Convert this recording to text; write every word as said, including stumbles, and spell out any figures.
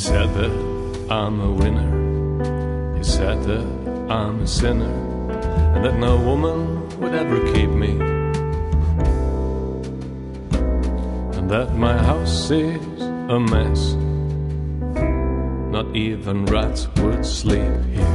said that I'm a winner. He said that I'm a sinner, and that no woman would ever keep me, and that my house is a mess. Not even rats would sleep here.